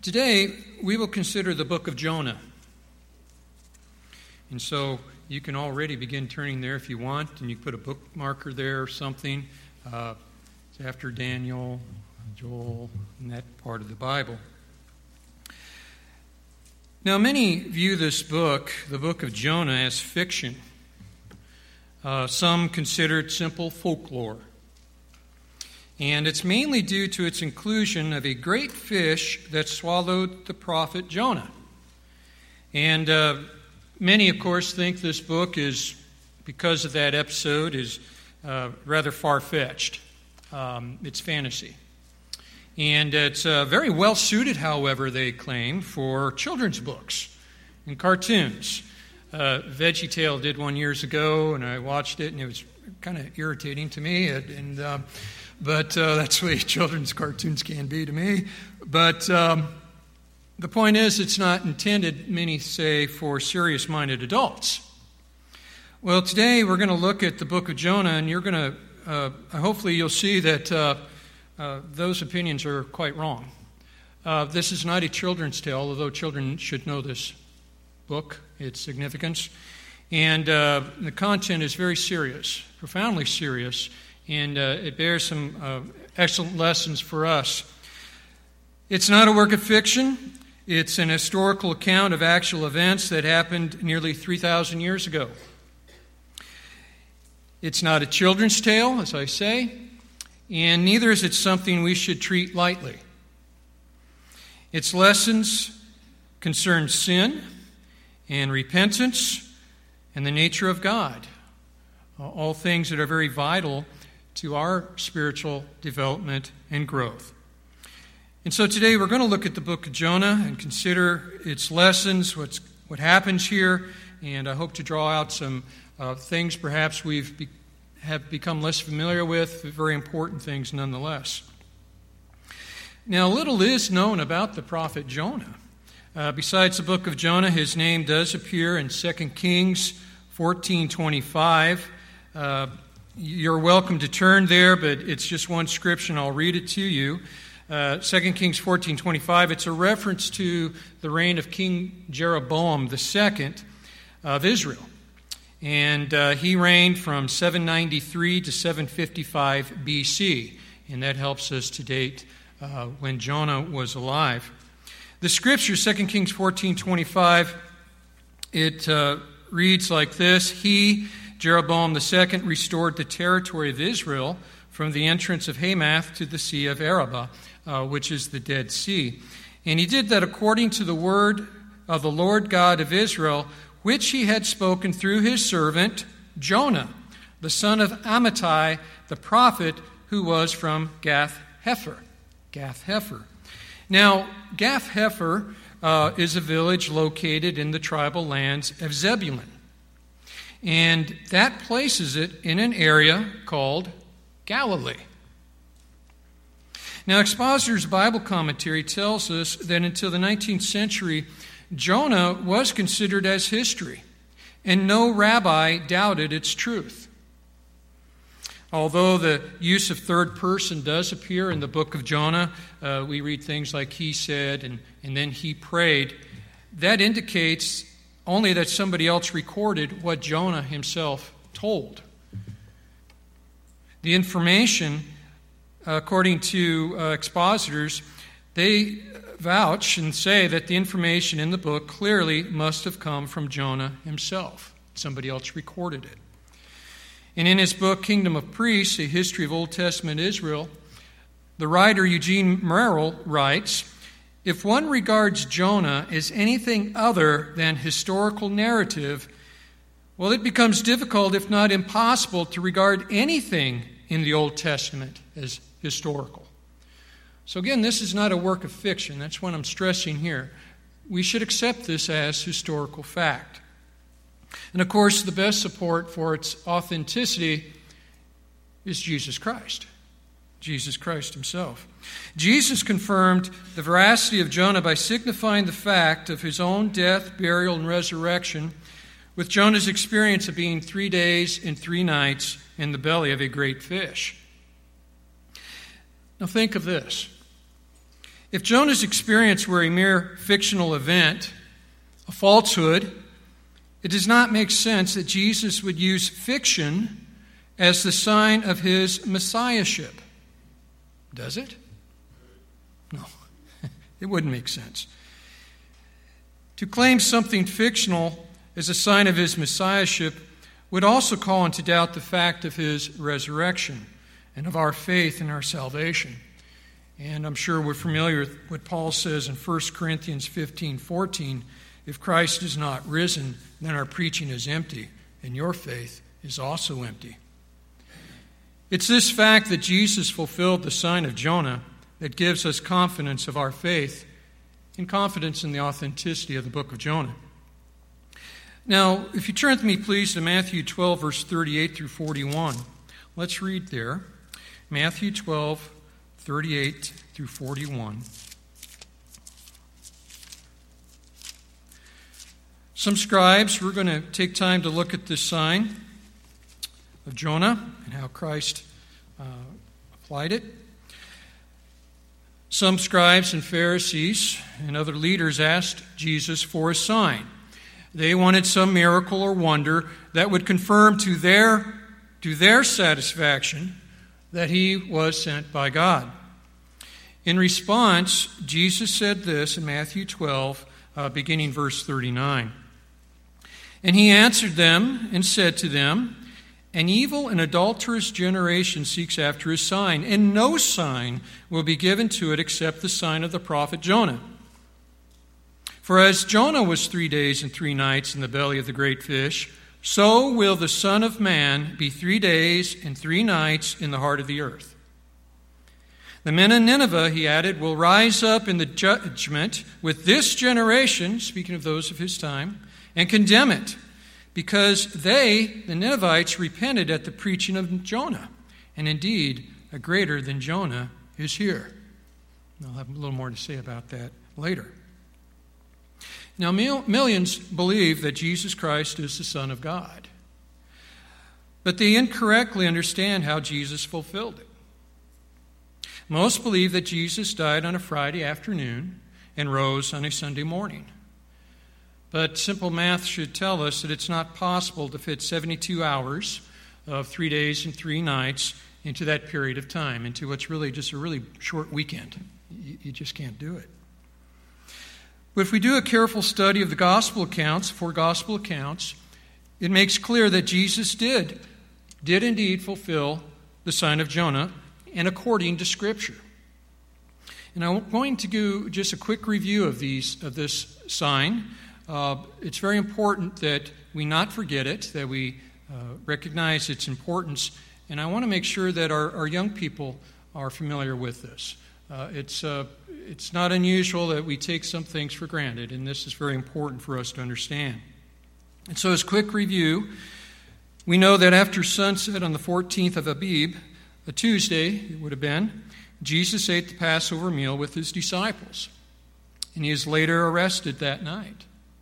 Today, we will consider the book of Jonah. And so you can already begin turning there if you want, and you can put a bookmarker there or something. It's after Daniel, Joel, and that part of the Bible. Now, many view this book, the book of Jonah, as fiction. Some consider it simple folklore. And it's mainly due to its inclusion of a great fish that swallowed the prophet Jonah. And many, of course, think this book is, because of that episode, is rather far-fetched. It's fantasy. And it's very well suited, however, they claim, for children's books and cartoons. VeggieTale did one years ago, and I watched it, and it was kind of irritating to me. But that's the way children's cartoons can be to me. But the point is, it's not intended, many say, for serious-minded adults. Well, today we're going to look at the book of Jonah, and you're going to, hopefully you'll see that those opinions are quite wrong. This is not a children's tale, although children should know this book, its significance. And the content is very serious, profoundly serious, and it bears some excellent lessons for us. It's not a work of fiction. It's an historical account of actual events that happened nearly 3,000 years ago. It's not a children's tale, as I say, and neither is it something we should treat lightly. Its lessons concern sin and repentance and the nature of God, all things that are very vital to our spiritual development and growth. And so today we're going to look at the book of Jonah and consider its lessons, what happens here, and I hope to draw out some things perhaps have become less familiar with, but very important things nonetheless. Now, little is known about the prophet Jonah. Besides the book of Jonah, his name does appear in 2 Kings 14:25. You're welcome to turn there, but it's just one scripture, and I'll read it to you. 2 Kings 14:25, it's a reference to the reign of King Jeroboam II of Israel. And he reigned from 793 to 755 BC, and that helps us to date when Jonah was alive. The scripture, 2 Kings 14:25, it reads like this: He, Jeroboam II, restored the territory of Israel from the entrance of Hamath to the Sea of Arabah, which is the Dead Sea. And he did that according to the word of the Lord God of Israel, which he had spoken through his servant Jonah, the son of Amittai, the prophet, who was from Gath-Hepher. Gath-Hepher. Now, Gath-Hepher is a village located in the tribal lands of Zebulun. And that places it in an area called Galilee. Now, Expositor's Bible Commentary tells us that until the 19th century, Jonah was considered as history, and no rabbi doubted its truth. Although the use of third person does appear in the book of Jonah, we read things like he said and then he prayed, that indicates only that somebody else recorded what Jonah himself told. The information, according to expositors, they vouch and say that the information in the book clearly must have come from Jonah himself. Somebody else recorded it. And in his book, Kingdom of Priests, A History of Old Testament Israel, the writer Eugene Merrill writes, if one regards Jonah as anything other than historical narrative, well, it becomes difficult, if not impossible, to regard anything in the Old Testament as historical. So again, this is not a work of fiction. That's what I'm stressing here. We should accept this as historical fact. And of course, the best support for its authenticity is Jesus Christ. Jesus Christ himself. Jesus confirmed the veracity of Jonah by signifying the fact of his own death, burial, and resurrection with Jonah's experience of being 3 days and 3 nights in the belly of a great fish. Now think of this. If Jonah's experience were a mere fictional event, a falsehood, it does not make sense that Jesus would use fiction as the sign of his messiahship. Does it? No, it wouldn't make sense. To claim something fictional as a sign of his messiahship would also call into doubt the fact of his resurrection and of our faith in our salvation. And I'm sure we're familiar with what Paul says in 1 Corinthians 15:14, if Christ is not risen, then our preaching is empty, and your faith is also empty. It's this fact that Jesus fulfilled the sign of Jonah that gives us confidence of our faith and confidence in the authenticity of the book of Jonah. Now, if you turn with me, please, to Matthew 12, verse 38 through 41. Let's read there. Matthew 12, 38 through 41. Some scribes, we're going to take time to look at this sign of Jonah and how Christ applied it. Some scribes and Pharisees and other leaders asked Jesus for a sign. They wanted some miracle or wonder that would confirm to their satisfaction that he was sent by God. In response, Jesus said this in Matthew 12, beginning verse 39. And he answered them and said to them, an evil and adulterous generation seeks after a sign, and no sign will be given to it except the sign of the prophet Jonah. For as Jonah was 3 days and 3 nights in the belly of the great fish, so will the Son of Man be 3 days and 3 nights in the heart of the earth. The men of Nineveh, he added, will rise up in the judgment with this generation, speaking of those of his time, and condemn it, because they, the Ninevites, repented at the preaching of Jonah. And indeed, a greater than Jonah is here. I'll have a little more to say about that later. Now, millions believe that Jesus Christ is the Son of God, but they incorrectly understand how Jesus fulfilled it. Most believe that Jesus died on a Friday afternoon and rose on a Sunday morning. But simple math should tell us that it's not possible to fit 72 hours of 3 days and 3 nights into that period of time, into what's really just a really short weekend. You just can't do it. But if we do a careful study of the gospel accounts, 4 gospel accounts, it makes clear that Jesus did indeed fulfill the sign of Jonah, and according to Scripture. And I'm going to do just a quick review of this sign. It's very important that we not forget it, that we recognize its importance, and I want to make sure that our young people are familiar with this. It's not unusual that we take some things for granted, and this is very important for us to understand. And so as a quick review, we know that after sunset on the 14th of Abib, a Tuesday it would have been, Jesus ate the Passover meal with his disciples, and he is later arrested that night.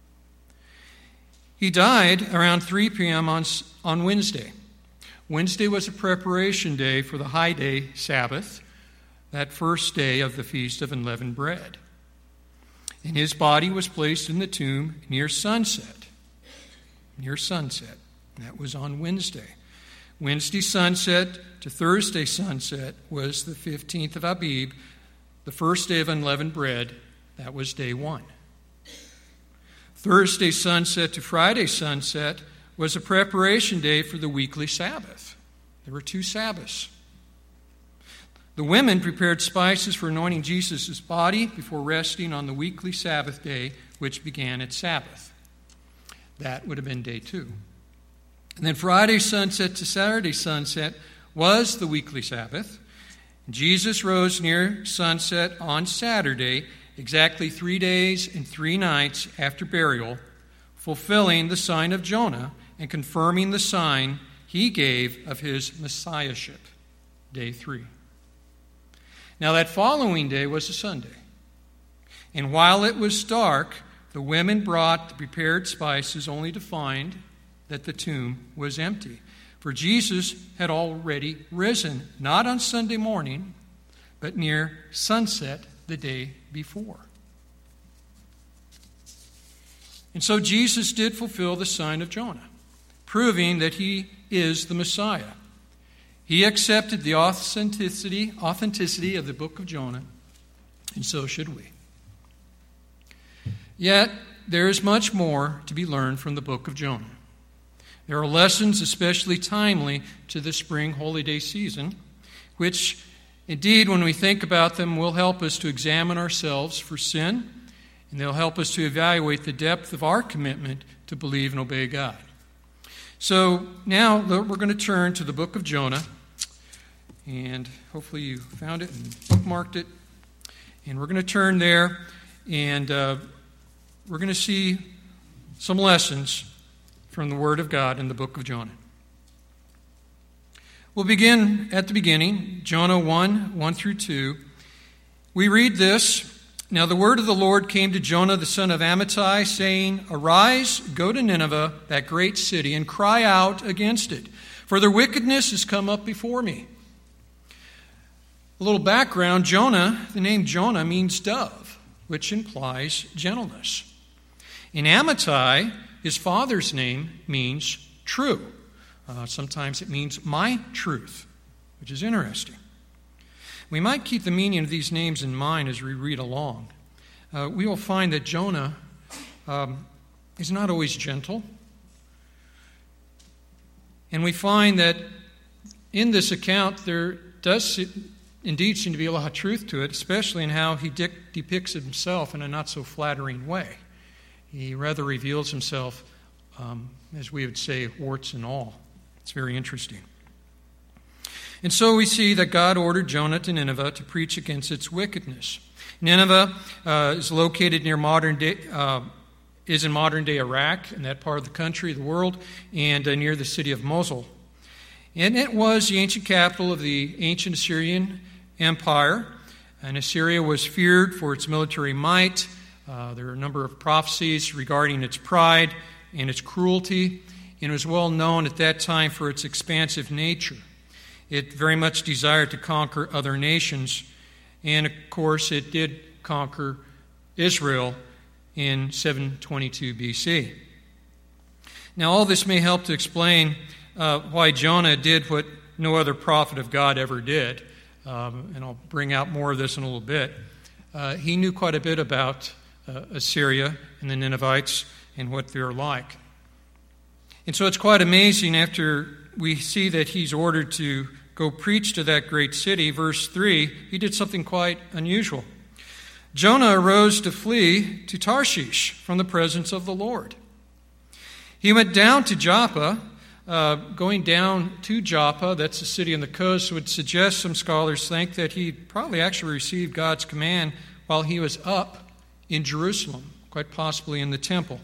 He died around 3 p.m. on Wednesday. Wednesday was a preparation day for the high day Sabbath, that first day of the Feast of Unleavened Bread. And his body was placed in the tomb near sunset. Near sunset. That was on Wednesday. Wednesday sunset to Thursday sunset was the 15th of Abib, the first day of unleavened bread. That was day 1. Thursday sunset to Friday sunset was a preparation day for the weekly Sabbath. There were 2 Sabbaths. The women prepared spices for anointing Jesus' body before resting on the weekly Sabbath day, which began at Sabbath. That would have been day 2. And then Friday sunset to Saturday sunset was the weekly Sabbath. Jesus rose near sunset on Saturday, exactly 3 days and 3 nights after burial, fulfilling the sign of Jonah and confirming the sign he gave of his messiahship, day 3. Now that following day was a Sunday. And while it was dark, the women brought the prepared spices only to find that the tomb was empty. For Jesus had already risen, not on Sunday morning, but near sunset the day before. And so Jesus did fulfill the sign of Jonah, proving that he is the Messiah. He accepted the authenticity of the book of Jonah, and so should we. Yet, there is much more to be learned from the book of Jonah. There are lessons especially timely to the spring holy day season, which, indeed, when we think about them, will help us to examine ourselves for sin, and they'll help us to evaluate the depth of our commitment to believe and obey God. So now we're going to turn to the book of Jonah, and hopefully you found it and bookmarked it. And we're going to turn there, and we're going to see some lessons from the Word of God in the book of Jonah. We'll begin at the beginning, Jonah 1 through 2. We read this. Now the word of the Lord came to Jonah the son of Amittai, saying, Arise, go to Nineveh, that great city, and cry out against it, for their wickedness has come up before me. A little background, Jonah, the name Jonah means dove, which implies gentleness. In Amittai, his father's name means true. Sometimes it means my truth, which is interesting. We might keep the meaning of these names in mind as we read along. We will find that Jonah is not always gentle. And we find that in this account there does indeed seem to be a lot of truth to it, especially in how he depicts himself in a not so flattering way. He rather reveals himself, as we would say, warts and all. It's very interesting. And so we see that God ordered Jonah to Nineveh to preach against its wickedness. Nineveh is located near is in modern-day Iraq, in that part of the country, the world, and near the city of Mosul. And it was the ancient capital of the ancient Assyrian Empire. And Assyria was feared for its military might. There are a number of prophecies regarding its pride and its cruelty, and it was well known at that time for its expansive nature. It very much desired to conquer other nations, and of course it did conquer Israel in 722 BC. Now all this may help to explain why Jonah did what no other prophet of God ever did, and I'll bring out more of this in a little bit. He knew quite a bit about Assyria and the Ninevites and what they're like. And so it's quite amazing after we see that he's ordered to go preach to that great city. Verse 3, he did something quite unusual. Jonah arose to flee to Tarshish from the presence of the Lord. He went down to Joppa. Going down to Joppa, that's a city on the coast, would suggest, some scholars think, that he probably actually received God's command while he was up in Jerusalem, quite possibly in the temple.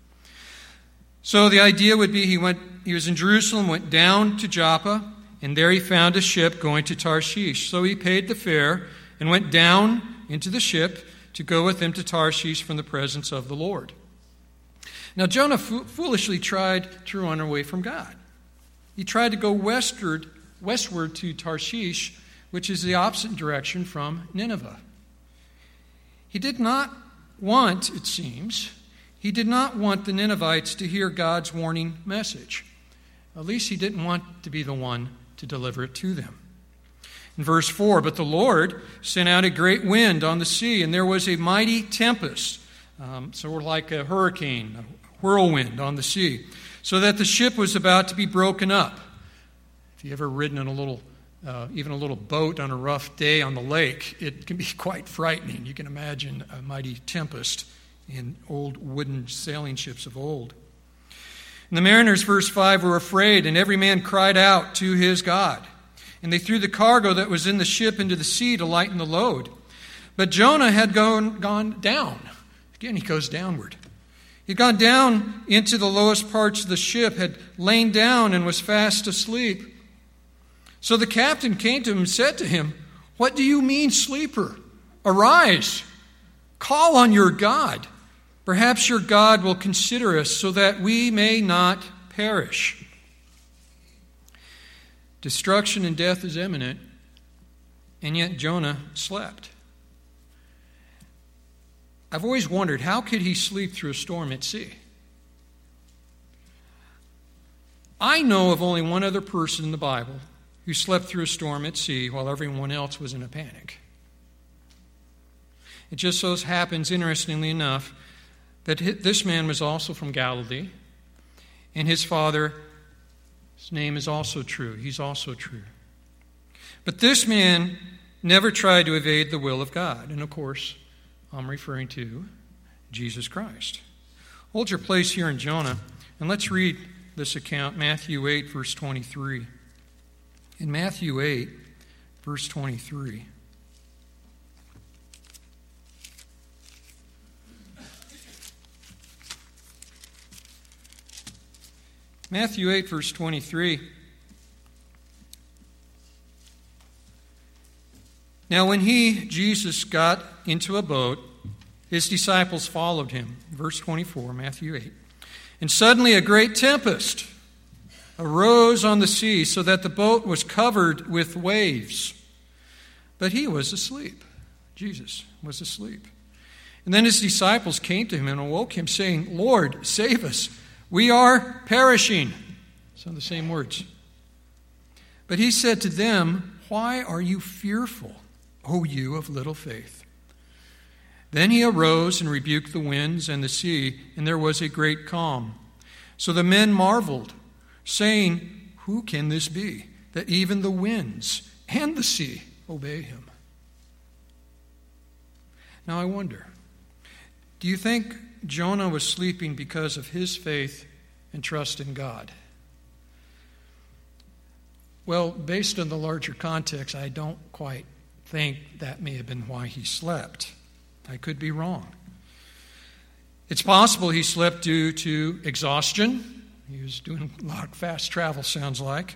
So the idea would be he was in Jerusalem, went down to Joppa, and there he found a ship going to Tarshish. So he paid the fare and went down into the ship to go with them to Tarshish from the presence of the Lord. Now Jonah foolishly tried to run away from God. He tried to go westward to Tarshish, which is the opposite direction from Nineveh. He did not want, it seems, the Ninevites to hear God's warning message. At least he didn't want to be the one to deliver it to them. In verse 4, but the Lord sent out a great wind on the sea, and there was a mighty tempest, sort of like a hurricane, a whirlwind on the sea, so that the ship was about to be broken up. If you've ever ridden in even a little boat on a rough day on the lake, it can be quite frightening. You can imagine a mighty tempest in old wooden sailing ships of old. And the mariners, verse 5, were afraid, and every man cried out to his God. And they threw the cargo that was in the ship into the sea to lighten the load. But Jonah had gone down. Again, he goes downward. He'd gone down into the lowest parts of the ship, had lain down and was fast asleep. So the captain came to him and said to him, "What do you mean, sleeper? Arise, call on your God. Perhaps your God will consider us so that we may not perish." Destruction and death is imminent, and yet Jonah slept. I've always wondered, how could he sleep through a storm at sea? I know of only one other person in the Bible who slept through a storm at sea while everyone else was in a panic. It just so happens, interestingly enough, that this man was also from Galilee, and his father's name is also true. He's also true. But this man never tried to evade the will of God. And of course, I'm referring to Jesus Christ. Hold your place here in Jonah, and let's read this account, Matthew 8, verse 23. In Matthew 8, verse 23. Matthew 8, verse 23. Now when Jesus, got into a boat, his disciples followed him. Verse 24, Matthew 8. And suddenly a great tempest arose on the sea, so that the boat was covered with waves. But he was asleep. Jesus was asleep. And then his disciples came to him and awoke him, saying, Lord, save us. We are perishing. Some of the same words. But he said to them, why are you fearful, O you of little faith? Then he arose and rebuked the winds and the sea, and there was a great calm. So the men marveled, saying, who can this be, that even the winds and the sea obey him? Now I wonder, do you think Jonah was sleeping because of his faith and trust in God? Well, based on the larger context, I don't quite think that may have been why he slept. I could be wrong. It's possible he slept due to exhaustion. He was doing a lot of fast travel, sounds like.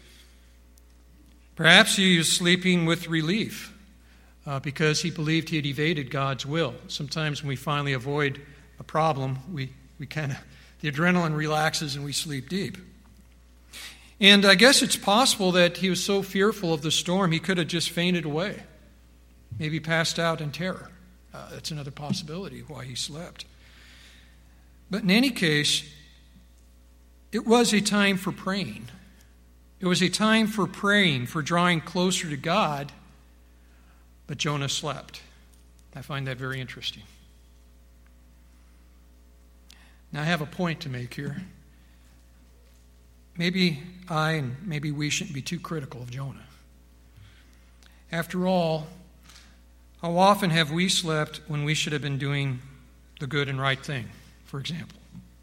Perhaps he was sleeping with relief because he believed he had evaded God's will. Sometimes when we finally avoid a problem, we kind of, the adrenaline relaxes and we sleep deep. And I guess it's possible that he was so fearful of the storm he could have just fainted away, maybe passed out in terror. That's another possibility why he slept. But in any case, it was a time for praying. It was a time for praying, for drawing closer to God, but Jonah slept. I find that very interesting. Now, I have a point to make here. Maybe I and maybe we shouldn't be too critical of Jonah. After all, how often have we slept when we should have been doing the good and right thing, for example?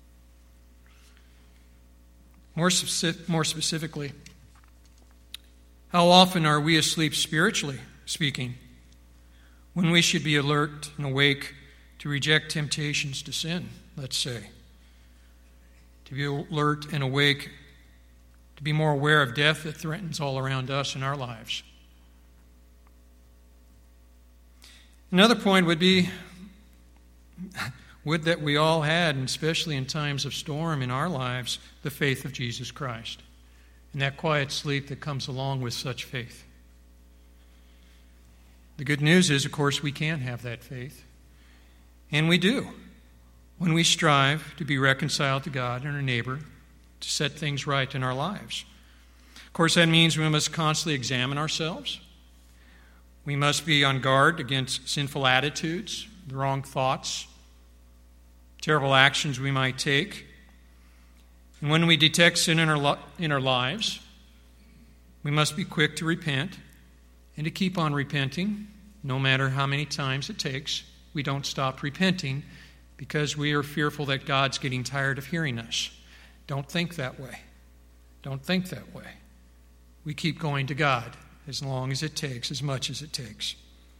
More specifically, how often are we asleep spiritually speaking when we should be alert and awake to reject temptations to sin, let's say? To be alert and awake, to be more aware of death that threatens all around us in our lives. Another point would be, would that we all had, and especially in times of storm in our lives, the faith of Jesus Christ, and that quiet sleep that comes along with such faith. The good news is, of course, we can have that faith, and we do, when we strive to be reconciled to God and our neighbor, to set things right in our lives. Of course, that means we must constantly examine ourselves. We must be on guard against sinful attitudes, the wrong thoughts, terrible actions we might take. And when we detect sin in our lives, we must be quick to repent and to keep on repenting, no matter how many times it takes. We don't stop repenting because we are fearful that God's getting tired of hearing us. Don't think that way. Don't think that way. We keep going to God as long as it takes, as much as it takes.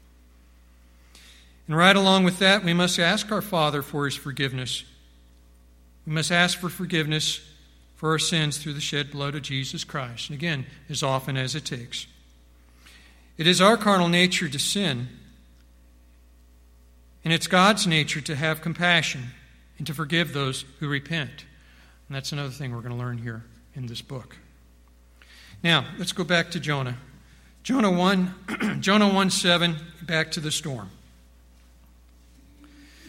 And right along with that, we must ask our Father for His forgiveness. We must ask for forgiveness for our sins through the shed blood of Jesus Christ. And again, as often as it takes. It is our carnal nature to sin, and it's God's nature to have compassion and to forgive those who repent. And that's another thing we're going to learn here in this book. Now, let's go back to Jonah. Jonah 1:7, back to the storm.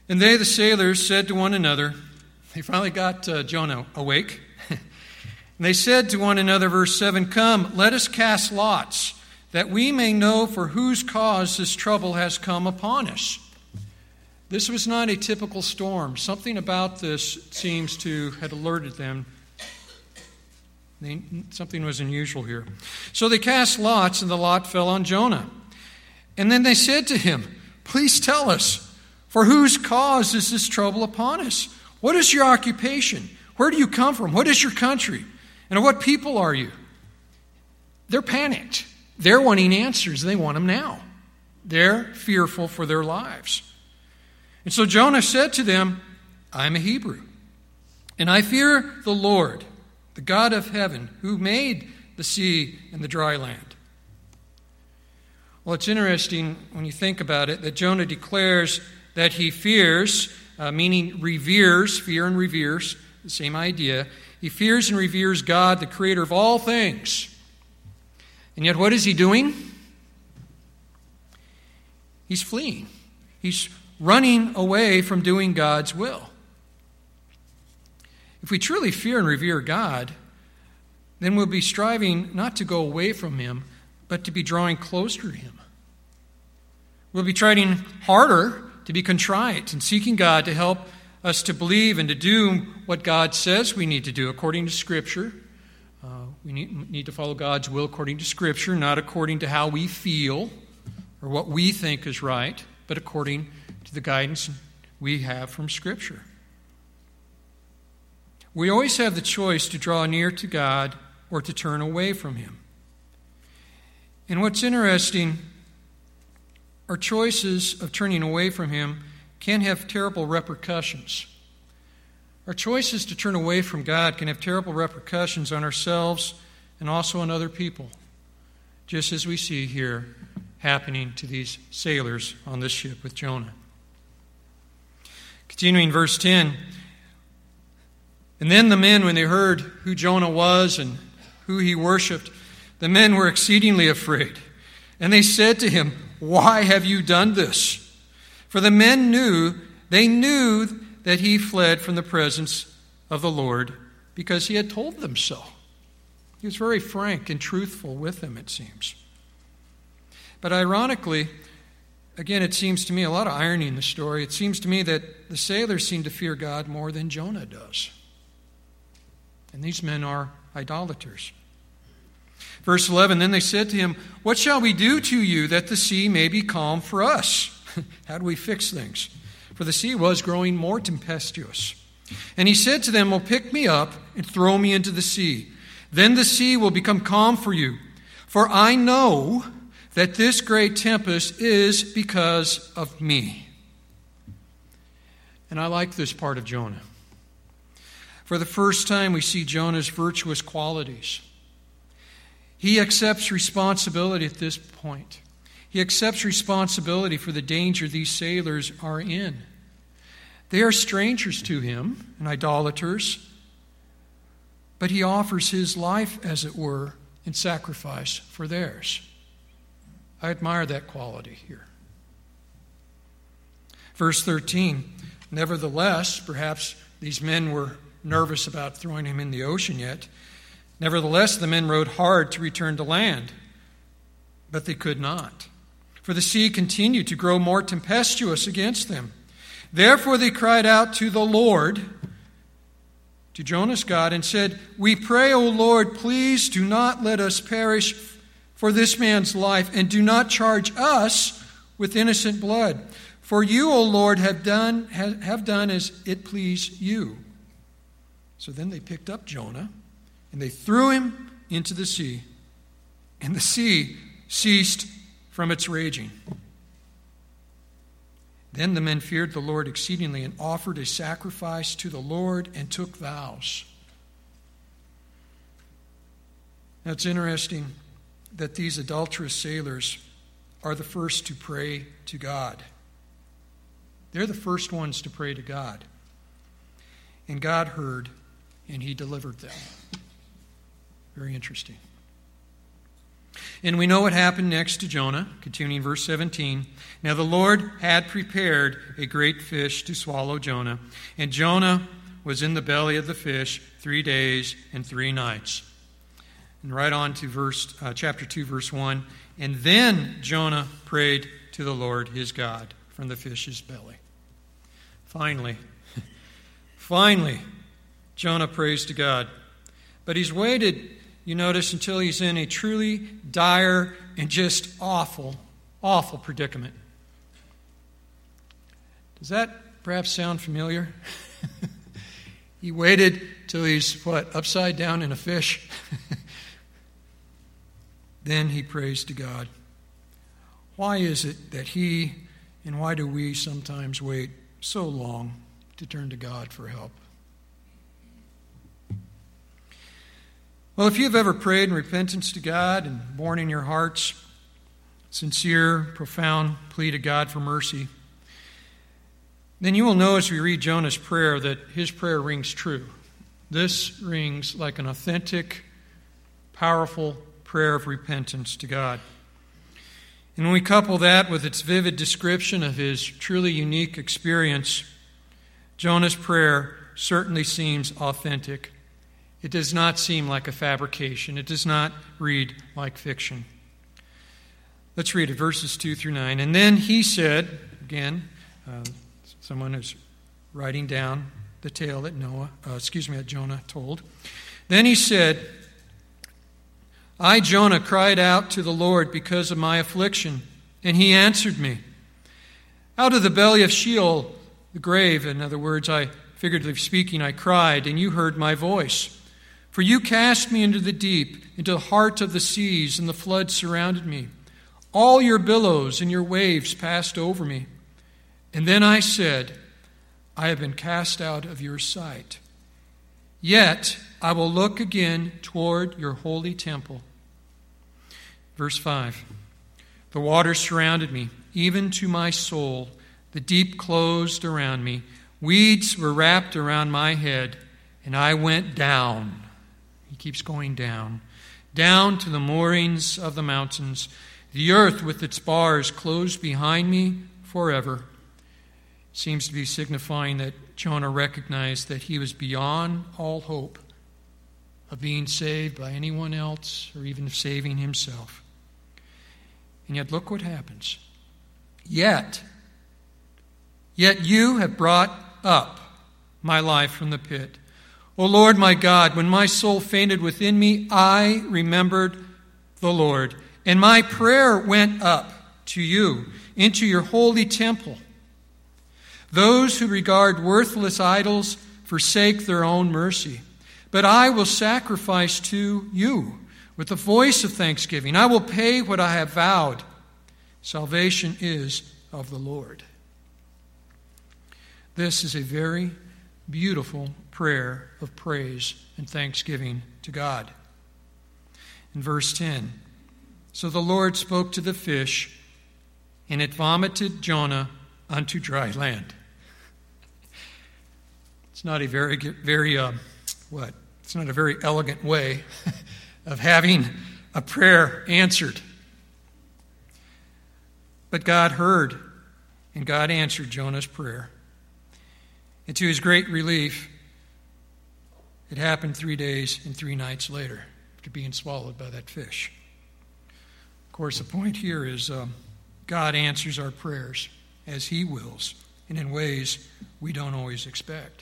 And they, the sailors, said to one another, they finally got Jonah awake. And they said to one another, verse 7, "Come, let us cast lots, that we may know for whose cause this trouble has come upon us." This was not a typical storm. Something about this seems to have alerted them. Something was unusual here. So they cast lots, and the lot fell on Jonah. And then they said to him, "Please tell us, for whose cause is this trouble upon us? What is your occupation? Where do you come from? What is your country? And of what people are you?" They're panicked. They're wanting answers. They want them now. They're fearful for their lives. And so Jonah said to them, "I'm a Hebrew, and I fear the Lord, the God of heaven, who made the sea and the dry land." Well, it's interesting when you think about it that Jonah declares that he fears, meaning reveres, fear and reveres, the same idea. He fears and reveres God, the creator of all things. And yet what is he doing? He's fleeing. He's running away from doing God's will. If we truly fear and revere God, then we'll be striving not to go away from Him, but to be drawing closer to Him. We'll be trying harder to be contrite and seeking God to help us to believe and to do what God says we need to do according to Scripture. We need to follow God's will according to Scripture, not according to how we feel or what we think is right, but according to the guidance we have from Scripture. We always have the choice to draw near to God or to turn away from Him. And what's interesting, our choices of turning away from Him can have terrible repercussions. Our choices to turn away from God can have terrible repercussions on ourselves and also on other people, just as we see here happening to these sailors on this ship with Jonah. Continuing verse 10, "And then the men, when they heard who Jonah was and who he worshipped, the men were exceedingly afraid. And they said to him, 'Why have you done this?' For the men knew that he fled from the presence of the Lord because he had told them so." He was very frank and truthful with them, it seems. But ironically, again, it seems to me, a lot of irony in the story, it seems to me that the sailors seem to fear God more than Jonah does. And these men are idolaters. Verse 11, "Then they said to him, 'What shall we do to you that the sea may be calm for us?'" How do we fix things? For the sea was growing more tempestuous. And he said to them, "Well, pick me up and throw me into the sea. Then the sea will become calm for you. For I know that this great tempest is because of me." And I like this part of Jonah. For the first time, we see Jonah's virtuous qualities. He accepts responsibility at this point. He accepts responsibility for the danger these sailors are in. They are strangers to him and idolaters, but he offers his life, as it were, in sacrifice for theirs. I admire that quality here. Verse 13, "Nevertheless," perhaps these men were nervous about throwing him in the ocean yet. "Nevertheless, the men rowed hard to return to land, but they could not. For the sea continued to grow more tempestuous against them. Therefore they cried out to the Lord," to Jonah's God, and said, "We pray, O Lord, please do not let us perish for this man's life, and do not charge us with innocent blood. For you, O Lord, have done as it pleased you." So then they picked up Jonah, and they threw him into the sea, and the sea ceased from its raging. Then the men feared the Lord exceedingly and offered a sacrifice to the Lord and took vows. Now it's interesting that these adulterous sailors are the first to pray to God. They're the first ones to pray to God. And God heard, and He delivered them. Very interesting. And we know what happened next to Jonah, continuing verse 17. Now the Lord had prepared a great fish to swallow Jonah, and Jonah was in the belly of the fish 3 days and 3 nights. And right on to chapter 2, verse 1. And then Jonah prayed to the Lord his God from the fish's belly. Finally, Jonah prays to God. But he's waited, you notice, until he's in a truly dire and just awful, awful predicament. Does that perhaps sound familiar? He waited till he's, upside down in a fish? Then he prays to God. Why is it that he, and why do we sometimes wait so long to turn to God for help? Well, if you've ever prayed in repentance to God and borne in your hearts sincere, profound plea to God for mercy, then you will know as we read Jonah's prayer that his prayer rings true. This rings like an authentic, powerful prayer of repentance to God. And when we couple that with its vivid description of his truly unique experience, Jonah's prayer certainly seems authentic. It does not seem like a fabrication. It does not read like fiction. Let's read it, verses 2 through 9. And then he said, again, someone is writing down the tale that Jonah told. Then he said, I, Jonah, cried out to the Lord because of my affliction, and he answered me. Out of the belly of Sheol, the grave, in other words, figuratively speaking, I cried, and you heard my voice. For you cast me into the deep, into the heart of the seas, and the flood surrounded me. All your billows and your waves passed over me. And then I said, I have been cast out of your sight. Yet I will look again toward your holy temple. Verse 5. The waters surrounded me, even to my soul. The deep closed around me. Weeds were wrapped around my head, and I went down. He keeps going down. Down to the moorings of the mountains. The earth with its bars closed behind me forever. Seems to be signifying that Jonah recognized that he was beyond all hope of being saved by anyone else or even of saving himself. And yet look what happens. Yet you have brought up my life from the pit. O Lord my God, when my soul fainted within me, I remembered the Lord, and my prayer went up to you into your holy temple. Those who regard worthless idols forsake their own mercy. But I will sacrifice to you with the voice of thanksgiving. I will pay what I have vowed. Salvation is of the Lord. This is a very beautiful prayer of praise and thanksgiving to God. In verse 10, so the Lord spoke to the fish, and it vomited Jonah unto dry land. It's not a it's not a very elegant way of having a prayer answered. But God heard, and God answered Jonah's prayer. And to his great relief, it happened 3 days and 3 nights later after being swallowed by that fish. Of course, the point here is God answers our prayers as He wills and in ways we don't always expect.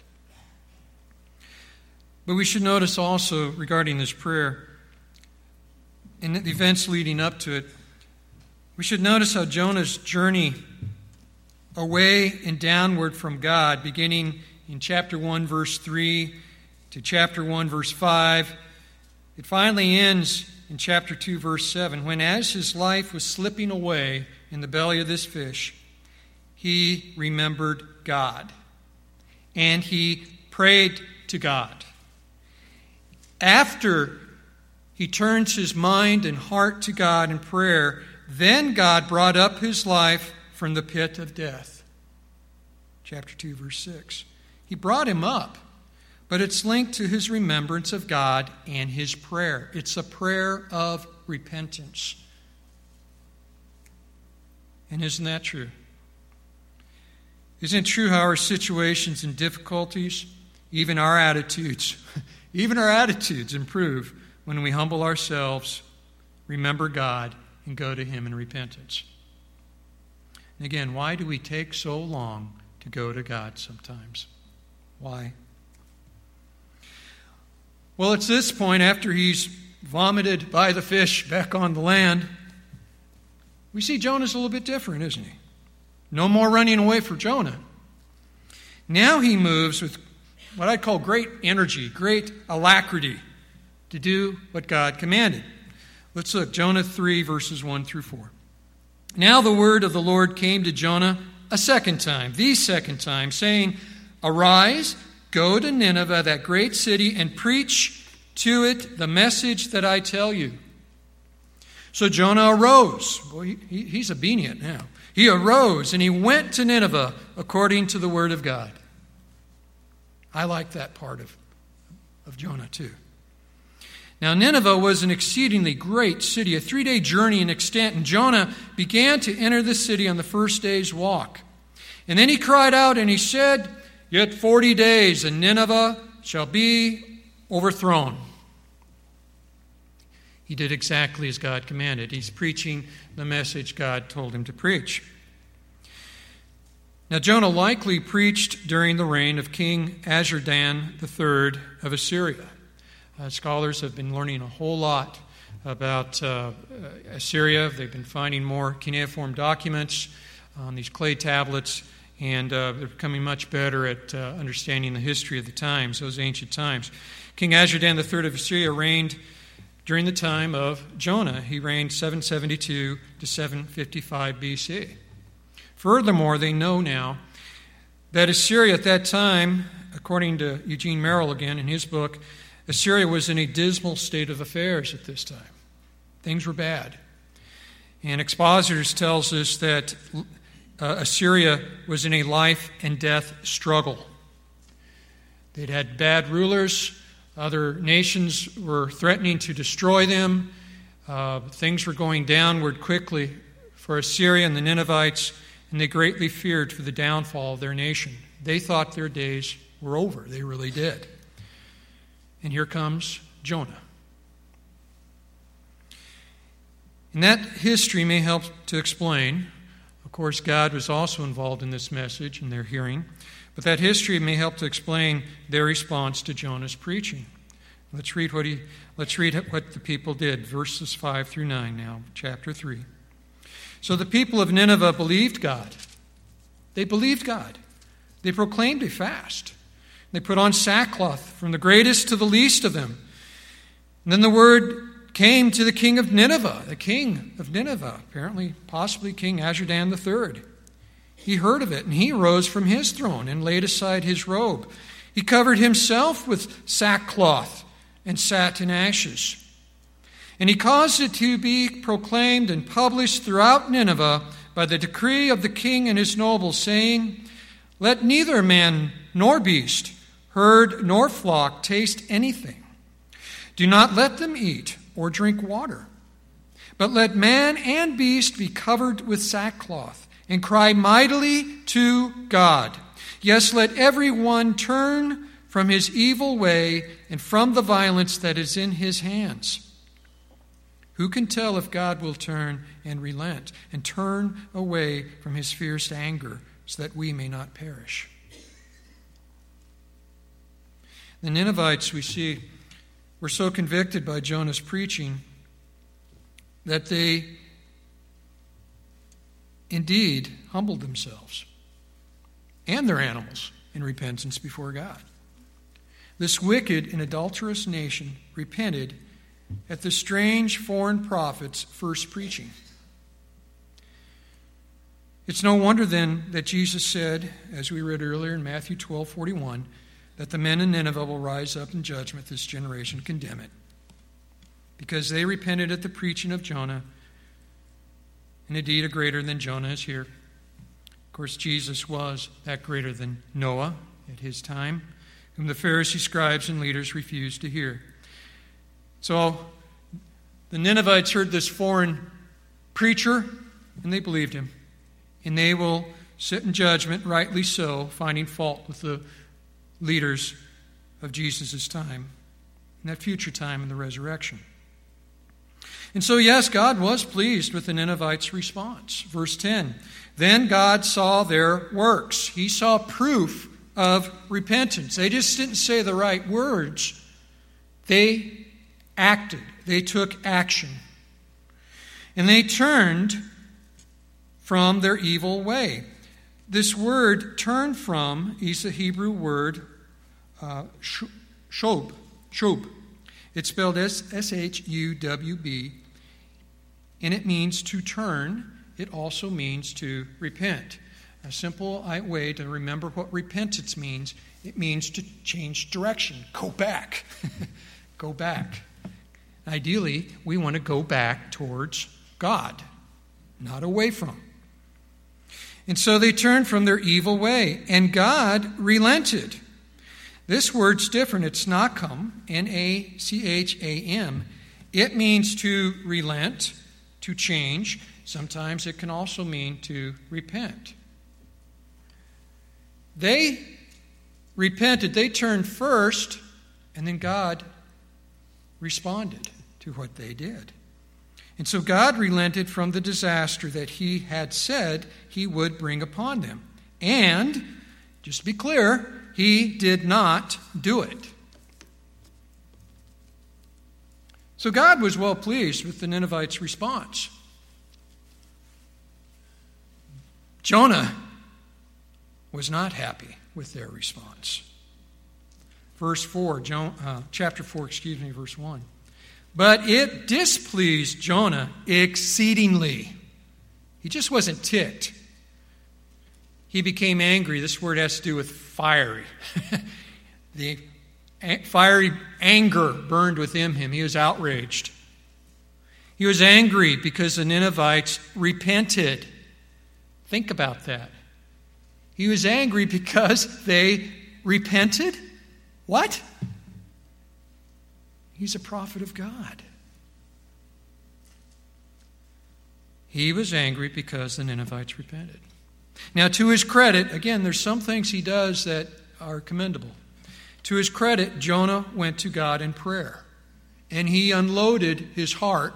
But we should notice also regarding this prayer and the events leading up to it, we should notice how Jonah's journey away and downward from God, beginning in chapter 1, verse 3 to chapter 1, verse 5, it finally ends in chapter 2, verse 7, when as his life was slipping away in the belly of this fish, he remembered God, and he prayed to God. After he turns his mind and heart to God in prayer, then God brought up his life from the pit of death. Chapter 2, verse 6. He brought him up, but it's linked to his remembrance of God and his prayer. It's a prayer of repentance And isn't that true? Isn't it true how our situations and difficulties, even our attitudes improve when we humble ourselves, remember God, and go to Him in repentance? And again, why do we take so long to go to God sometimes? Why? Well, it's this point, after he's vomited by the fish back on the land, we see Jonah's a little bit different, isn't he? No more running away for Jonah. Now he moves with what I call great energy, great alacrity to do what God commanded. Let's look, Jonah 3, verses 1 through 4. Now the word of the Lord came to Jonah the second time, saying, Arise, go to Nineveh, that great city, and preach to it the message that I tell you. So Jonah arose. Boy, he's obedient now. He arose and he went to Nineveh according to the word of God. I like that part of Jonah too. Now Nineveh was an exceedingly great city, a 3-day journey in extent, and Jonah began to enter the city on the first day's walk. And then he cried out and he said, Yet 40 days and Nineveh shall be overthrown. He did exactly as God commanded. He's preaching the message God told him to preach. Now, Jonah likely preached during the reign of King Ashur-dan III of Assyria. Scholars have been learning a whole lot about Assyria. They've been finding more cuneiform documents on these clay tablets, and they're becoming much better at understanding the history of the times, those ancient times. King Ashur-dan III of Assyria reigned during the time of Jonah. He reigned 772 to 755 BC. Furthermore, they know now that Assyria at that time, according to Eugene Merrill again in his book, Assyria was in a dismal state of affairs at this time. Things were bad. And Expositors tells us that Assyria was in a life and death struggle. They'd had bad rulers. Other nations were threatening to destroy them. Things were going downward quickly for Assyria and the Ninevites, and they greatly feared for the downfall of their nation. They thought their days were over. They really did. And here comes Jonah. And that history may help to explain, of course, God was also involved in this message and their hearing, but that history may help to explain their response to Jonah's preaching. Let's read what the people did, verses 5 through 9 now, chapter 3. So the people of Nineveh believed God. They believed God. They proclaimed a fast. They put on sackcloth from the greatest to the least of them. And then the word came to the king of Nineveh, apparently, possibly King Ashur-dan III. He heard of it, and he rose from his throne and laid aside his robe. He covered himself with sackcloth and sat in ashes. And he caused it to be proclaimed and published throughout Nineveh by the decree of the king and his nobles, saying, Let neither man nor beast, herd nor flock taste anything. Do not let them eat or drink water, but let man and beast be covered with sackcloth, and cry mightily to God. Yes, let every one turn from his evil way and from the violence that is in his hands. Who can tell if God will turn and relent and turn away from his fierce anger so that we may not perish? The Ninevites, we see, were so convicted by Jonah's preaching that they indeed humbled themselves and their animals in repentance before God. This wicked and adulterous nation repented at the strange foreign prophet's first preaching. It's no wonder then that Jesus said, as we read earlier in Matthew 12:41, that the men in Nineveh will rise up in judgment this generation, condemn it, because they repented at the preaching of Jonah, and indeed a greater than Jonah is here. Of course, Jesus was that greater than Noah at his time, whom the Pharisees, scribes, and leaders refused to hear. So the Ninevites heard this foreign preacher, and they believed him. and they will sit in judgment, rightly so, finding fault with the leaders of Jesus' time, in that future time in the resurrection. And so, yes, God was pleased with the Ninevites' response. Verse 10, then God saw their works. He saw proof of repentance. They just didn't say the right words. They acted. They took action. And they turned from their evil way. This word, turn from, is a Hebrew word, shob. It's spelled S-H-U-W-B, and it means to turn. It also means to repent. A simple way to remember what repentance means, it means to change direction, go back. Go back. Ideally, we want to go back towards God, not away from. And so they turned from their evil way, and God relented. This word's different. It's nacham, N-A-C-H-A-M. It means to relent, to change. Sometimes it can also mean to repent. They repented. They turned first, and then God responded to what they did. And so God relented from the disaster that he had said he would bring upon them. And, just to be clear, he did not do it. So God was well pleased with the Ninevites' response. Jonah was not happy with their response. Chapter 4, verse 1. But it displeased Jonah exceedingly. He just wasn't ticked. He became angry. This word has to do with fiery. The fiery anger burned within him. He was outraged. He was angry because the Ninevites repented. Think about that. He was angry because they repented? What? He's a prophet of God. He was angry because the Ninevites repented. Now, to his credit, again, there's some things he does that are commendable. To his credit, Jonah went to God in prayer, and he unloaded his heart.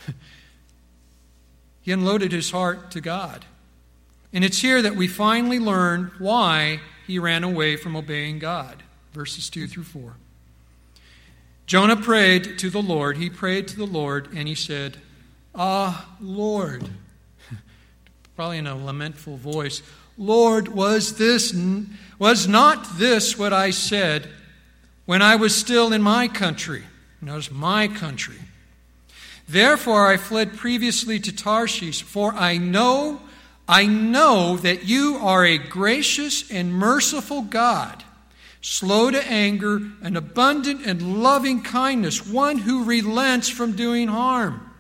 He unloaded his heart to God. And it's here that we finally learn why he ran away from obeying God. Verses 2 through 4. Jonah prayed to the Lord. He prayed to the Lord, and he said, Lord, probably in a lamentful voice, Lord, was not this what I said when I was still in my country? Notice, my country. Therefore I fled previously to Tarshish, for I know that you are a gracious and merciful God, slow to anger and abundant in loving kindness, one who relents from doing harm.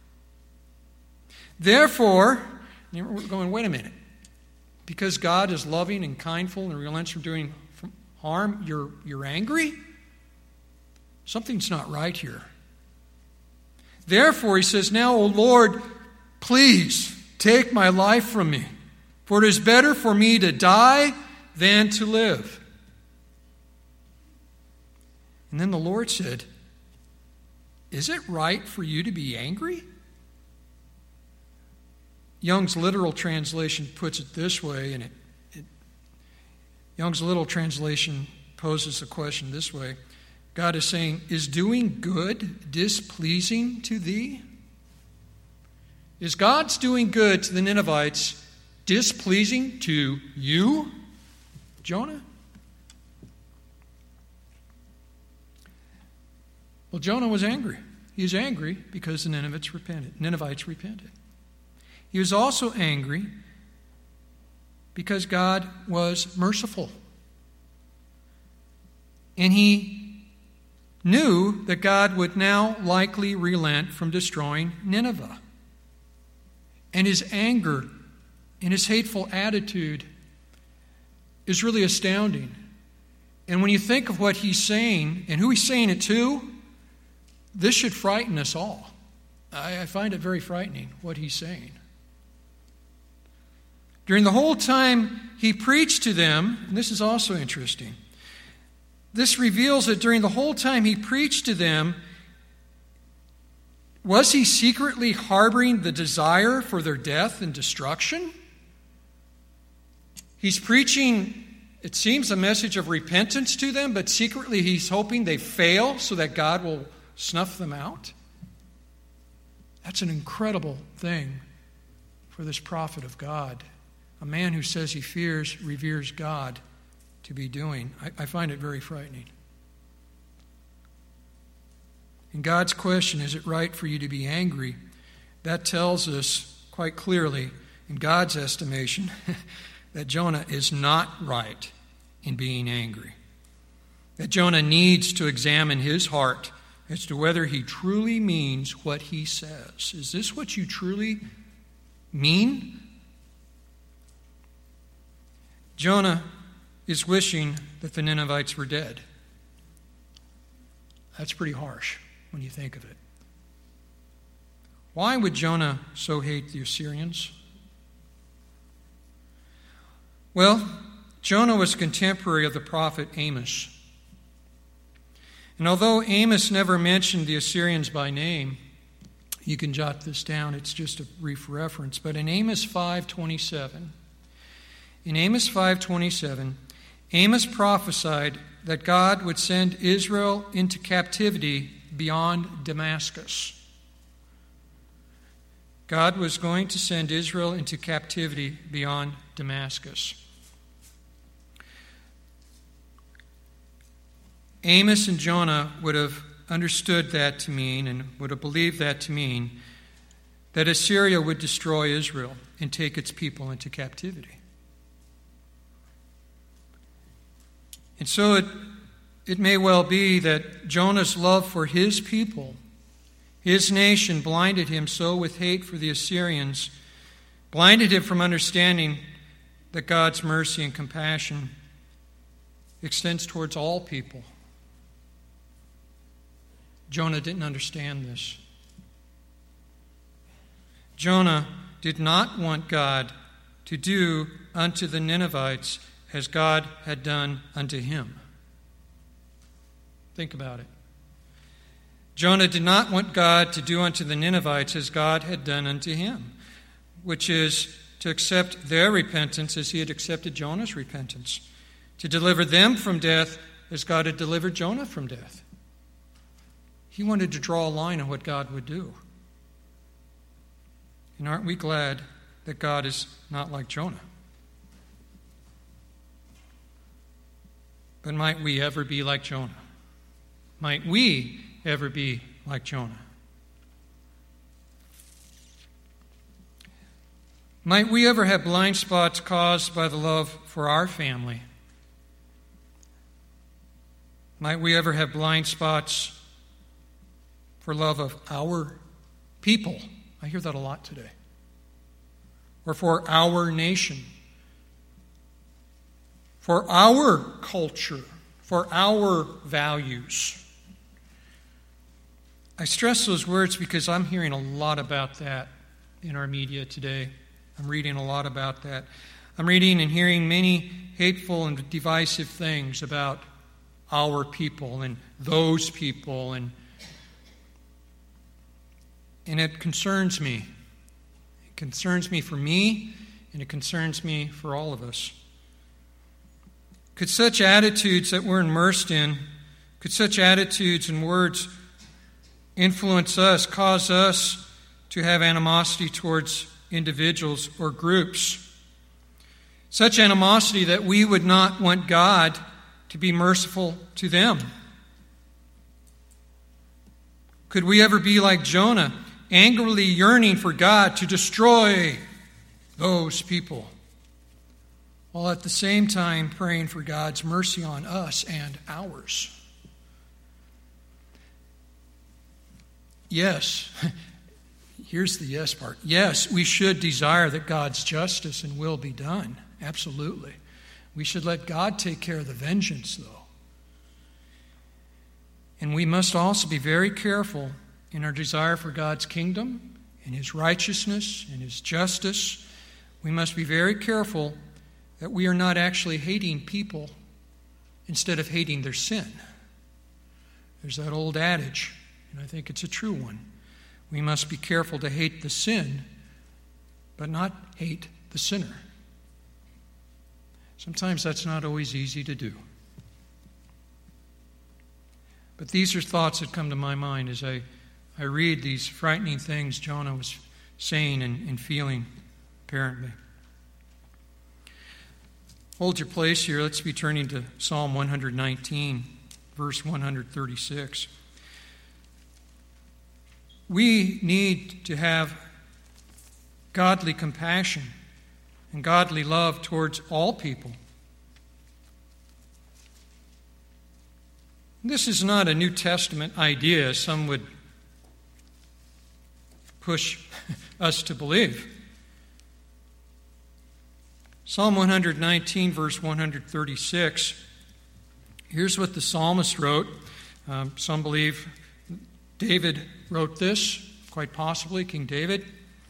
Therefore, we're going, wait a minute. Because God is loving and kindful and relents from doing harm, you're angry? Something's not right here. Therefore, he says, now, O Lord, please take my life from me, for it is better for me to die than to live. And then the Lord said, is it right for you to be angry? Young's literal translation puts it this way, and Young's literal translation poses the question this way. God is saying, is doing good displeasing to thee? Is God's doing good to the Ninevites displeasing to you, Jonah? Well, Jonah was angry. He was angry because the Ninevites repented. He was also angry because God was merciful. And he knew that God would now likely relent from destroying Nineveh. And his anger and his hateful attitude is really astounding. And when you think of what he's saying and who he's saying it to, this should frighten us all. I find it very frightening what he's saying. During the whole time he preached to them, and this is also interesting, this reveals that during the whole time he preached to them, was he secretly harboring the desire for their death and destruction? He's preaching, it seems, a message of repentance to them, but secretly he's hoping they fail so that God will snuff them out. That's an incredible thing for this prophet of God, a man who says he reveres God, to be doing. I find it very frightening. And God's question, is it right for you to be angry? That tells us quite clearly, in God's estimation, that Jonah is not right in being angry. That Jonah needs to examine his heart as to whether he truly means what he says. Is this what you truly mean? Jonah is wishing that the Ninevites were dead. That's pretty harsh when you think of it. Why would Jonah so hate the Assyrians? Well, Jonah was contemporary of the prophet Amos. And although Amos never mentioned the Assyrians by name, you can jot this down, it's just a brief reference, but in Amos 5:27, Amos prophesied that God would send Israel into captivity beyond Damascus. God was going to send Israel into captivity beyond Damascus. Amos and Jonah would have understood that to mean, and would have believed that to mean, that Assyria would destroy Israel and take its people into captivity. And so it may well be that Jonah's love for his people, his nation, blinded him so with hate for the Assyrians, blinded him from understanding that God's mercy and compassion extends towards all people. Jonah didn't understand this. Jonah did not want God to do unto the Ninevites as God had done unto him. Think about it. Jonah did not want God to do unto the Ninevites as God had done unto him, which is to accept their repentance as he had accepted Jonah's repentance, to deliver them from death as God had delivered Jonah from death. He wanted to draw a line on what God would do. And aren't we glad that God is not like Jonah? But might we ever be like Jonah? Might we ever be like Jonah? Might we ever have blind spots caused by the love for our family? Might we ever have blind spots for love of our people? I hear that a lot today. Or for our nation. For our culture. For our values. I stress those words because I'm hearing a lot about that in our media today. I'm reading a lot about that. I'm reading and hearing many hateful and divisive things about our people and those people, and it concerns me. It concerns me for me, and it concerns me for all of us. Could such attitudes that we're immersed in, could such attitudes and words influence us, cause us to have animosity towards individuals or groups? Such animosity that we would not want God to be merciful to them. Could we ever be like Jonah, angrily yearning for God to destroy those people, while at the same time praying for God's mercy on us and ours? Yes, here's the yes part. Yes, we should desire that God's justice and will be done. Absolutely. We should let God take care of the vengeance, though. And we must also be very careful in our desire for God's kingdom and His righteousness and His justice. we must be very careful that we are not actually hating people instead of hating their sin. There's that old adage, and I think it's a true one. We must be careful to hate the sin, but not hate the sinner. Sometimes that's not always easy to do. But these are thoughts that come to my mind as I read these frightening things Jonah was saying and feeling, apparently. Hold your place here. Let's be turning to Psalm 119, verse 136. We need to have godly compassion and godly love towards all people. This is not a New Testament idea some would push us to believe. Psalm 119, verse 136. Here's what the psalmist wrote. Some believe David wrote this, quite possibly King David.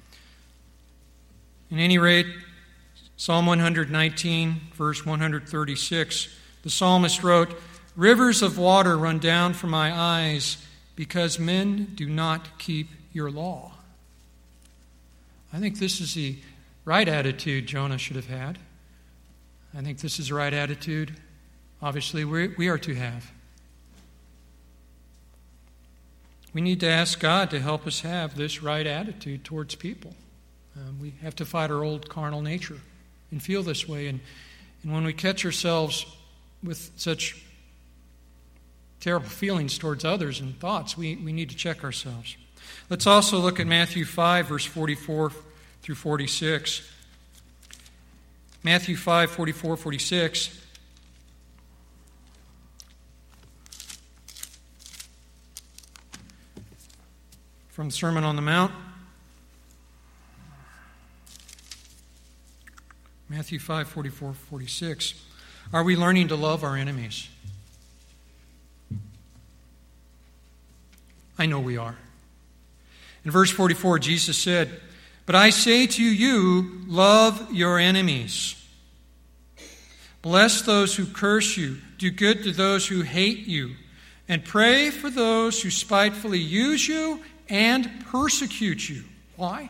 At any rate, Psalm 119, verse 136, the psalmist wrote, "Rivers of water run down from my eyes because men do not keep your law." I think this is the right attitude Jonah should have had. I think this is the right attitude, obviously, we are to have. We need to ask God to help us have this right attitude towards people. We have to fight our old carnal nature and feel this way. And when we catch ourselves with such terrible feelings towards others and thoughts, we need to check ourselves. Let's also look at Matthew 5, verse 44 through 46. Matthew 5, 44, 46. From the Sermon on the Mount. Matthew 5, 44, 46. Are we learning to love our enemies? I know we are. In verse 44, Jesus said, "But I say to you, love your enemies. Bless those who curse you. Do good to those who hate you. And pray for those who spitefully use you and persecute you." Why?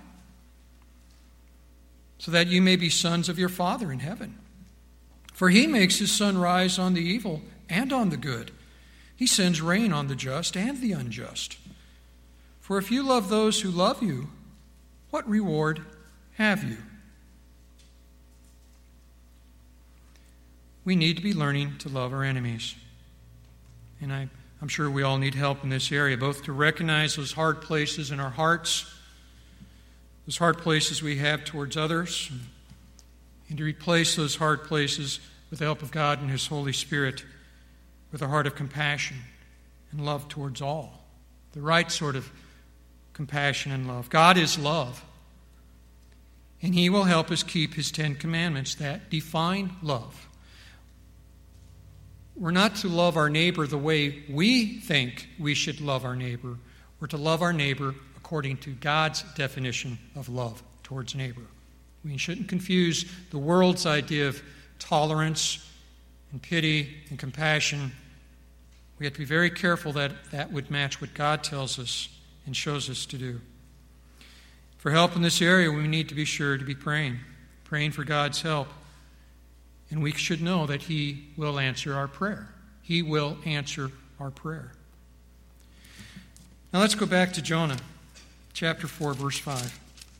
So that you may be sons of your Father in heaven. For he makes his sun rise on the evil and on the good. He sends rain on the just and the unjust. For if you love those who love you, what reward have you? We need to be learning to love our enemies. And I'm sure we all need help in this area, both to recognize those hard places in our hearts, those hard places we have towards others, and to replace those hard places with the help of God and His Holy Spirit with a heart of compassion and love towards all. The right sort of compassion and love. God is love. And He will help us keep His 10 Commandments that define love. We're not to love our neighbor the way we think we should love our neighbor. We're to love our neighbor according to God's definition of love towards neighbor. We shouldn't confuse the world's idea of tolerance and pity and compassion. We have to be very careful that that would match what God tells us and shows us to do. For help in this area, we need to be sure to be praying for God's help. And we should know that He will answer our prayer. He will answer our prayer. Now let's go back to Jonah, chapter 4, verse 5.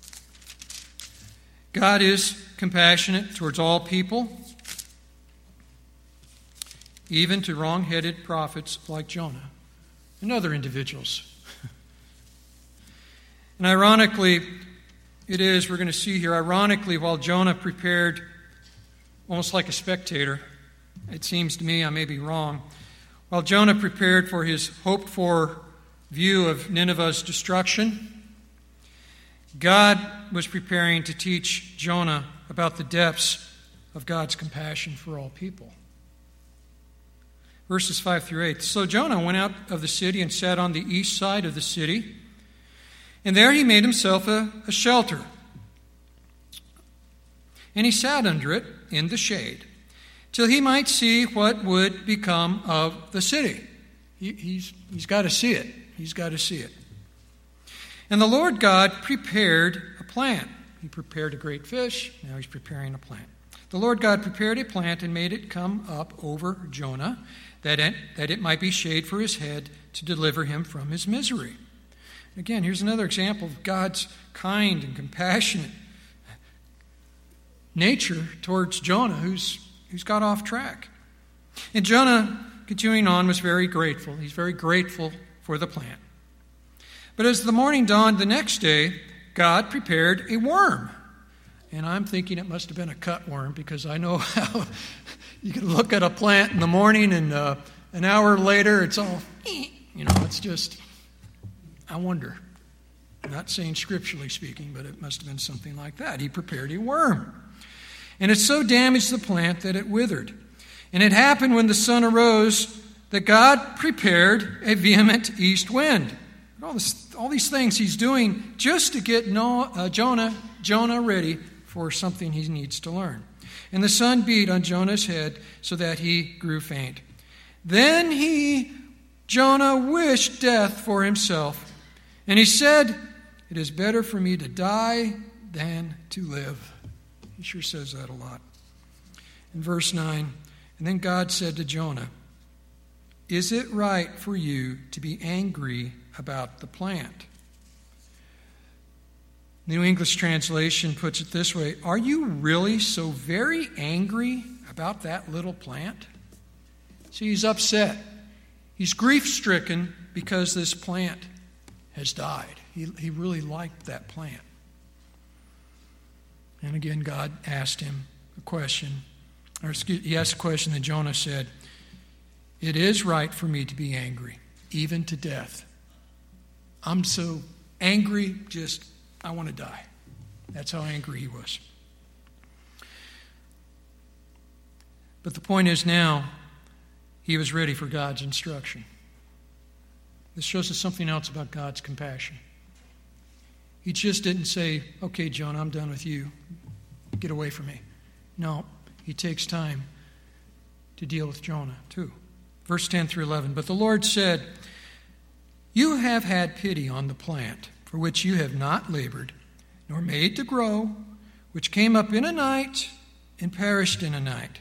God is compassionate towards all people, even to wrong-headed prophets like Jonah and other individuals. And ironically, we're going to see here, ironically, while Jonah prepared almost like a spectator, it seems to me, I may be wrong, while Jonah prepared for his hoped-for view of Nineveh's destruction, God was preparing to teach Jonah about the depths of God's compassion for all people. Verses 5 through 8. So Jonah went out of the city and sat on the east side of the city, and there he made himself a shelter. And he sat under it in the shade, till he might see what would become of the city. He's got to see it. He's got to see it. And the Lord God prepared a plant. He prepared a great fish. Now he's preparing a plant. The Lord God prepared a plant and made it come up over Jonah, that it might be shade for his head to deliver him from his misery. Again, here's another example of God's kind and compassionate nature towards Jonah, who's got off track. And Jonah, continuing on, was very grateful. He's very grateful for the plant. But as the morning dawned the next day, God prepared a worm. And I'm thinking it must have been a cutworm, because I know how you can look at a plant in the morning and an hour later it's all, it's just, I wonder. I'm not saying scripturally speaking, but it must have been something like that. He prepared a worm. And it so damaged the plant that it withered. And it happened when the sun arose that God prepared a vehement east wind. All these things he's doing just to get Jonah ready for something he needs to learn. And the sun beat on Jonah's head so that he grew faint. Then Jonah wished death for himself. And he said, "It is better for me to die than to live." He sure says that a lot. In verse 9, and then God said to Jonah, "Is it right for you to be angry about the plant?" The New English Translation puts it this way: "Are you really so very angry about that little plant?" See, he's upset. He's grief-stricken because this plant has died. He really liked that plant. And again, God asked him a question. He asked a question, and Jonah said, "It is right for me to be angry, even to death. I'm so angry, I want to die." That's how angry he was. But the point is now, he was ready for God's instruction. This shows us something else about God's compassion. He just didn't say, "Okay, Jonah, I'm done with you. Get away from me." No, he takes time to deal with Jonah too. Verse 10 through 11, "But the Lord said, 'You have had pity on the plant, for which you have not labored, nor made to grow, which came up in a night and perished in a night.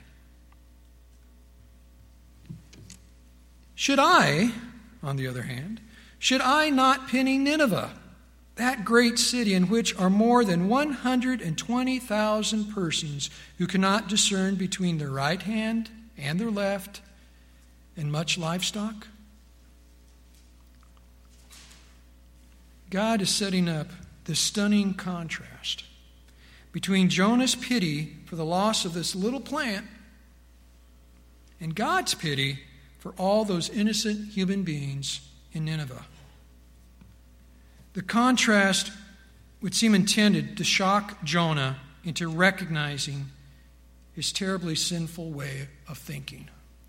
Should I, on the other hand, should I not pity Nineveh, that great city in which are more than 120,000 persons who cannot discern between their right hand and their left, and much livestock?'" God is setting up this stunning contrast between Jonah's pity for the loss of this little plant and God's pity for all those innocent human beings in Nineveh. The contrast would seem intended to shock Jonah into recognizing his terribly sinful way of thinking.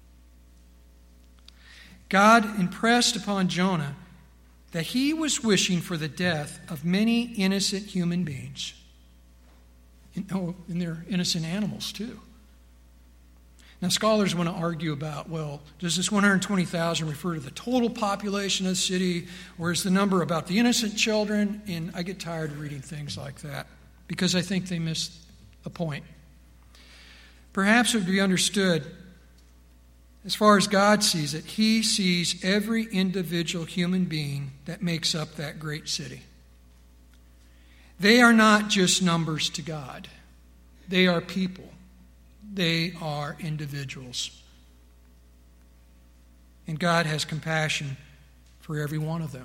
God impressed upon Jonah that he was wishing for the death of many innocent human beings. And they're innocent animals too. Now, scholars want to argue about, well, does this 120,000 refer to the total population of the city, or is the number about the innocent children? And I get tired of reading things like that because I think they miss the point. Perhaps it would be understood, as far as God sees it, He sees every individual human being that makes up that great city. They are not just numbers to God. They are people. They are individuals. And God has compassion for every one of them.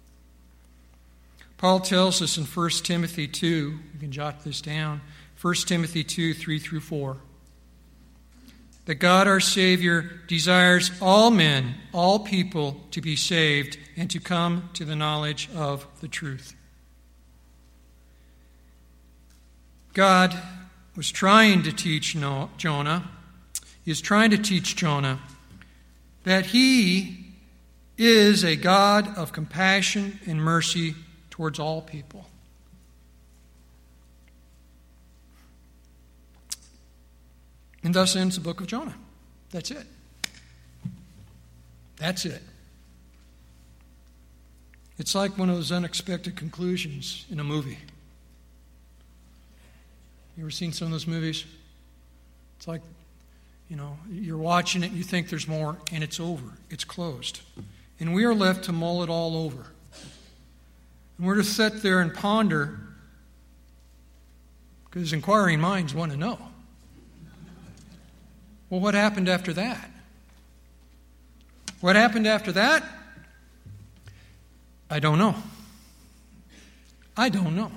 Paul tells us in 1 Timothy 2, you can jot this down, 1 Timothy 2, 3 through 4, that God our Savior desires all men, all people to be saved and to come to the knowledge of the truth. God was trying to teach Jonah. He is trying to teach Jonah that He is a God of compassion and mercy towards all people. And thus ends the book of Jonah. That's it. That's it. It's like one of those unexpected conclusions in a movie. You ever seen some of those movies? It's like, you're watching it, you think there's more, and it's over. It's closed. And we are left to mull it all over. And we're to sit there and ponder, because inquiring minds want to know. Well, what happened after that? What happened after that? I don't know. I don't know.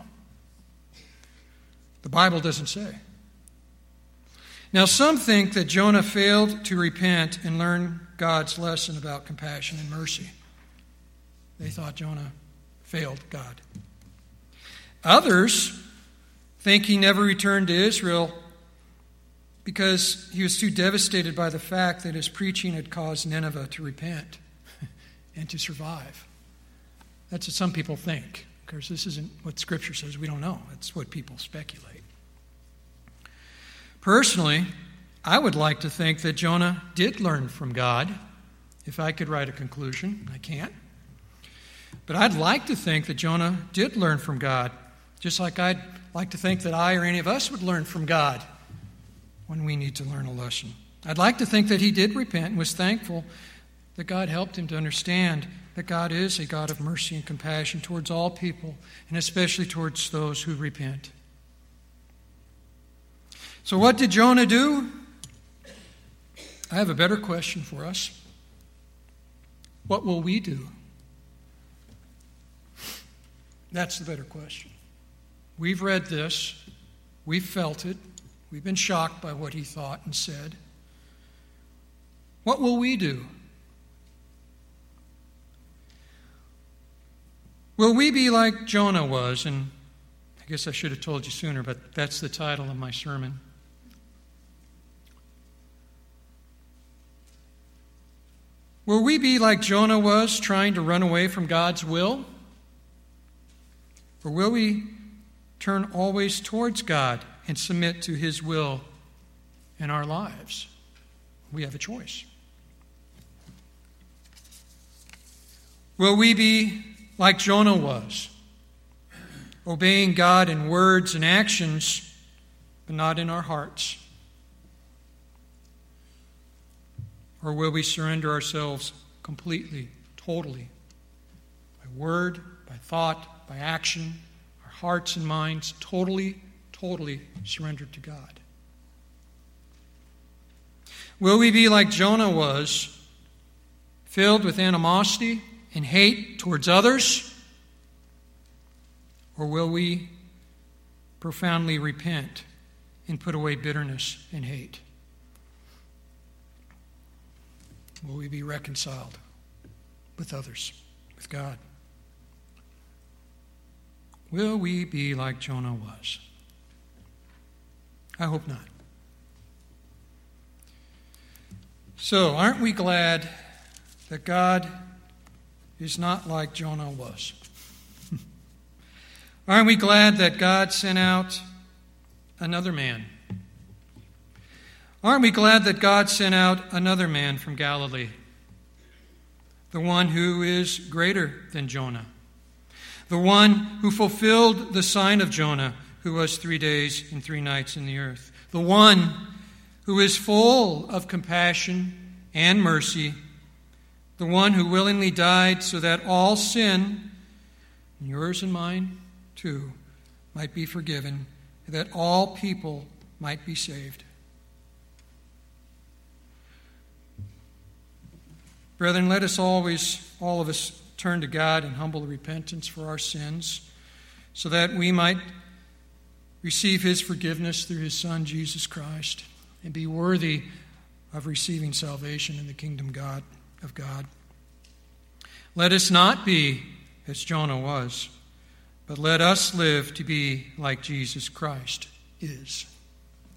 The Bible doesn't say. Now, some think that Jonah failed to repent and learn God's lesson about compassion and mercy. They thought Jonah failed God. Others think he never returned to Israel because he was too devastated by the fact that his preaching had caused Nineveh to repent and to survive. That's what some people think. Of course, this isn't what Scripture says. We don't know. It's what people speculate. Personally, I would like to think that Jonah did learn from God. If I could write a conclusion, I can't. But I'd like to think that Jonah did learn from God, just like I'd like to think that I or any of us would learn from God when we need to learn a lesson. I'd like to think that he did repent and was thankful that God helped him to understand that God is a God of mercy and compassion towards all people, and especially towards those who repent. So what did Jonah do? I have a better question for us. What will we do? That's the better question. We've read this. We've felt it. We've been shocked by what he thought and said. What will we do? Will we be like Jonah was? And I guess I should have told you sooner, but that's the title of my sermon. Will we be like Jonah was, trying to run away from God's will? Or will we turn always towards God and submit to His will in our lives? We have a choice. Will we be like Jonah was, obeying God in words and actions, but not in our hearts? Or will we surrender ourselves completely, totally, by word, by thought, by action, our hearts and minds totally surrendered to God? Will we be like Jonah was, filled with animosity and hate towards others? Or will we profoundly repent and put away bitterness and hate? Will we be reconciled with others, with God? Will we be like Jonah was? I hope not. So, aren't we glad that God is not like Jonah was? Aren't we glad that God sent out another man? Aren't we glad that God sent out another man from Galilee? The one who is greater than Jonah. The one who fulfilled the sign of Jonah, who was 3 days and 3 nights in the earth. The one who is full of compassion and mercy. The one who willingly died so that all sin, yours and mine too, might be forgiven, that all people might be saved. Brethren, let us always, all of us, turn to God in humble repentance for our sins, so that we might receive His forgiveness through His Son, Jesus Christ, and be worthy of receiving salvation in the kingdom of God. Let us not be as Jonah was, but let us live to be like Jesus Christ is.